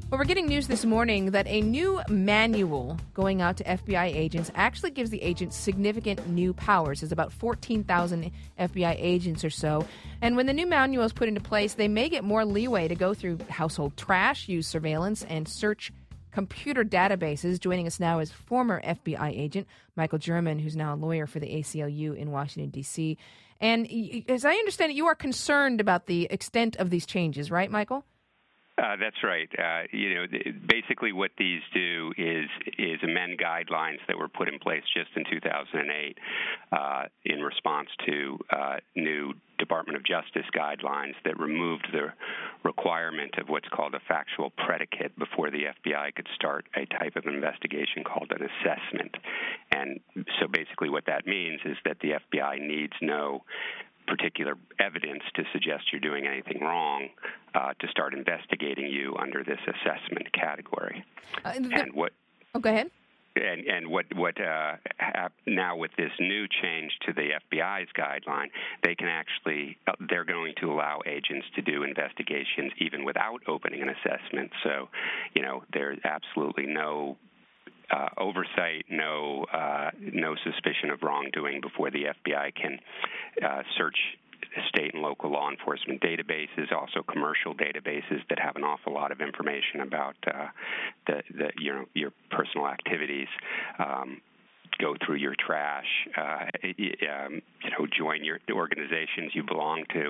Well, we're getting news this morning that a new manual going out to FBI agents actually gives the agents significant new powers. There's about 14,000 FBI agents or so. And when the new manual is put into place, they may get more leeway to go through household trash, use surveillance, and search computer databases. Joining us now is former FBI agent Michael German, who's now a lawyer for the ACLU in Washington, D.C. And as I understand it, you are concerned about the extent of these changes, right, Michael? That's right. Basically what these do is amend guidelines that were put in place just in 2008 in response to new Department of Justice guidelines that removed the requirement of what's called a factual predicate before the FBI could start a type of investigation called an assessment. And so basically what that means is that the FBI needs no particular evidence to suggest you're doing anything wrong to start investigating you under this assessment category. Go ahead. And what now with this new change to the FBI's guideline, they're going to allow agents to do investigations even without opening an assessment. So, there's absolutely no oversight, no suspicion of wrongdoing before the FBI can search state and local law enforcement databases, also commercial databases that have an awful lot of information about your personal activities. Go through your trash, join your organizations you belong to,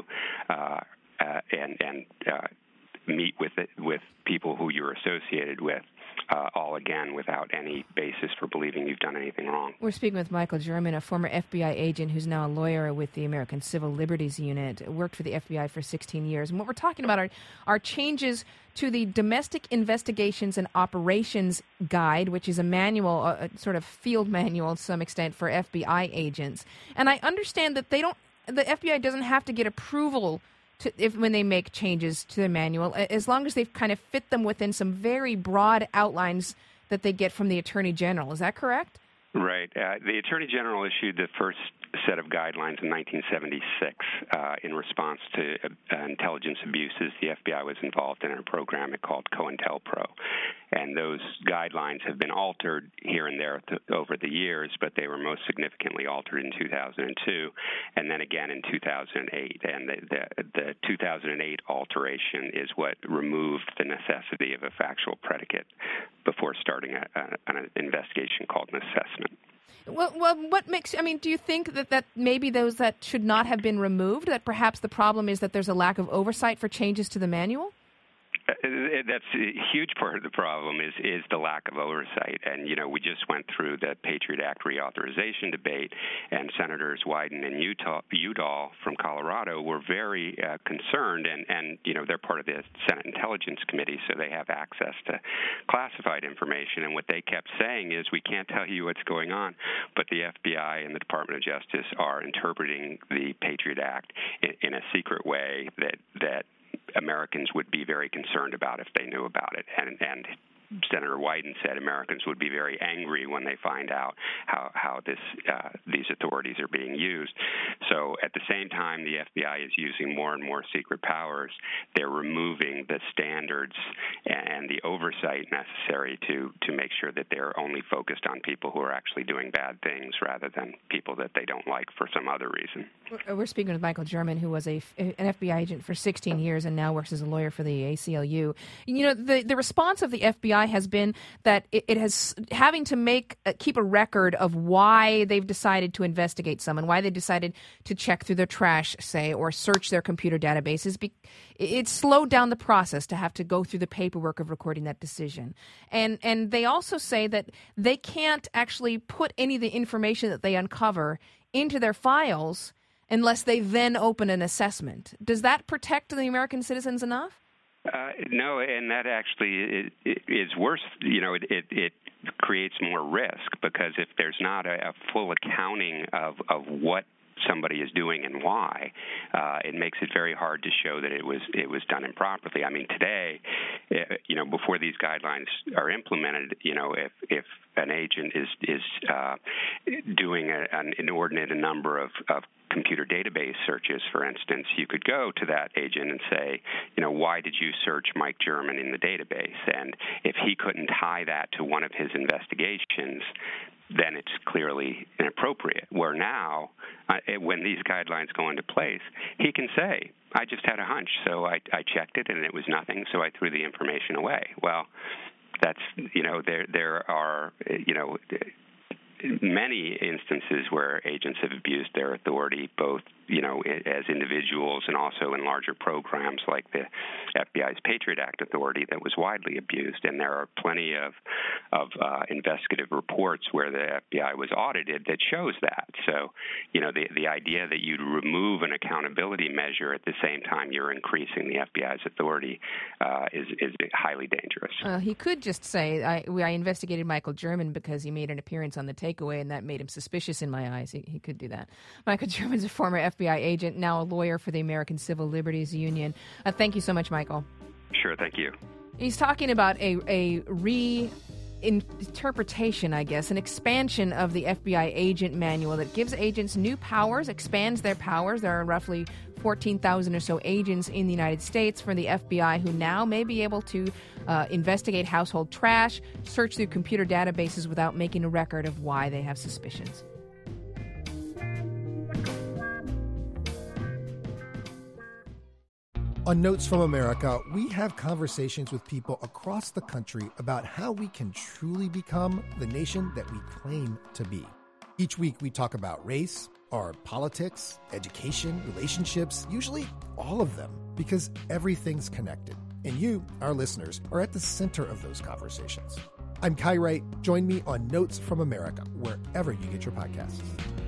and meet with people who you're associated with. All again without any basis for believing you've done anything wrong. We're speaking with Michael German, a former FBI agent who's now a lawyer with the American Civil Liberties Unit, worked for the FBI for 16 years. And what we're talking about are changes to the Domestic Investigations and Operations Guide, which is a manual, a sort of field manual to some extent for FBI agents. And I understand that the FBI doesn't have to get approval when they make changes to the manual, as long as they've kind of fit them within some very broad outlines that they get from the Attorney General. Is that correct? Right. The Attorney General issued the first set of guidelines in 1976 in response to intelligence abuses. The FBI was involved in a program called COINTELPRO. And those guidelines have been altered here and there over the years, but they were most significantly altered in 2002 and then again in 2008. And the 2008 alteration is what removed the necessity of a factual predicate before starting an investigation called an assessment. Well, what makes, do you think that maybe those that should not have been removed, that perhaps the problem is that there's a lack of oversight for changes to the manual? That's a huge part of the problem is the lack of oversight. And, we just went through the Patriot Act reauthorization debate, and Senators Wyden and Udall from Colorado were very concerned, and they're part of the Senate Intelligence Committee, so they have access to classified information. And what they kept saying is, we can't tell you what's going on, but the FBI and the Department of Justice are interpreting the Patriot Act in a secret way that Americans would be very concerned about if they knew about it. And Senator Wyden said Americans would be very angry when they find out how these authorities are being used. So at the same time the FBI is using more and more secret powers, they're removing the standards and the oversight necessary to make sure that they're only focused on people who are actually doing bad things rather than people that they don't like for some other reason. We're speaking with Michael German, who was an FBI agent for 16 years and now works as a lawyer for the ACLU. The response of the FBI has been that it has having to keep a record of why they've decided to investigate someone, why they decided to check through their trash, say, or search their computer databases. It slowed down the process to have to go through the paperwork of recording that decision. And they also say that they can't actually put any of the information that they uncover into their files unless they then open an assessment. Does that protect the American citizens enough? No, and that actually is worse. It creates more risk, because if there's not a full accounting of what somebody is doing and why, it makes it very hard to show that it was done improperly. I mean, today, before these guidelines are implemented, if an agent is doing an inordinate number of computer database searches, for instance, you could go to that agent and say, why did you search Mike German in the database? And if he couldn't tie that to one of his investigations, then it's clearly inappropriate. Where now, when these guidelines go into place, he can say, I just had a hunch, so I checked it and it was nothing, so I threw the information away. Well, that's, there are, many instances where agents have abused their authority, both, as individuals and also in larger programs like the FBI's Patriot Act authority that was widely abused. And there are plenty of investigative reports where the FBI was audited that shows that. So, the idea that you'd remove an accountability measure at the same time you're increasing the FBI's authority is highly dangerous. He could just say, I investigated Michael German because he made an appearance on the Takeaway, and that made him suspicious in my eyes. He could do that. Michael German's a former FBI agent, now a lawyer for the American Civil Liberties Union. Thank you so much, Michael. Sure, thank you. He's talking about a interpretation, I guess, an expansion of the FBI agent manual that gives agents new powers, expands their powers. There are roughly 14,000 or so agents in the United States for the FBI who now may be able to investigate household trash, search through computer databases without making a record of why they have suspicions. On Notes from America, we have conversations with people across the country about how we can truly become the nation that we claim to be. Each week we talk about race, our politics, education, relationships, usually all of them, because everything's connected. And you, our listeners, are at the center of those conversations. I'm Kai Wright. Join me on Notes from America, wherever you get your podcasts.